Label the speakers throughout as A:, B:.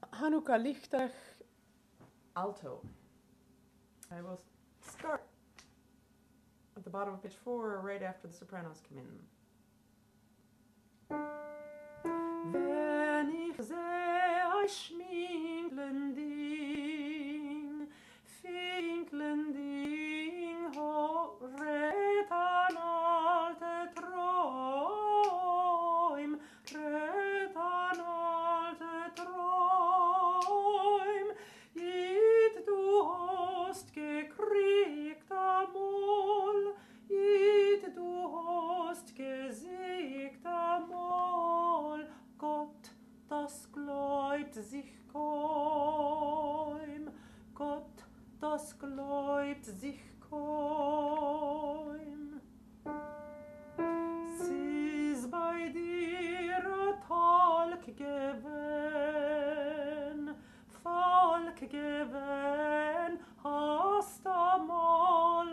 A: Hanukkah Lichtach alto. I will start at the bottom of page 4 right after the sopranos come in. Wenn ich seh euch schminklending, finklending, red an alte Träum, red an alte Träum, jed du hast gekriegt amol, jed du hast gesiegt amol, Gott, das gläubt sich kaum, Gott, das gläubt sich kaum. Sie's bei dir a Talk gewesen, Volk gewesen, hast amol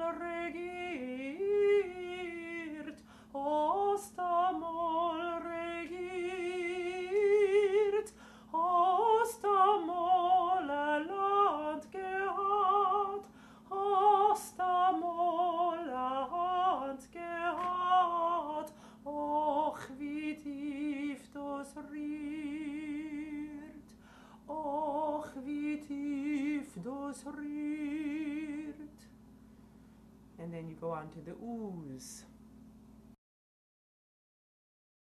A: regiert, hast amol regiert, hast amol ein Land gehabt, hast amol ein Land gehabt, och wie tief das rührt, och wie tief das rührt. And then you go on to the ooze.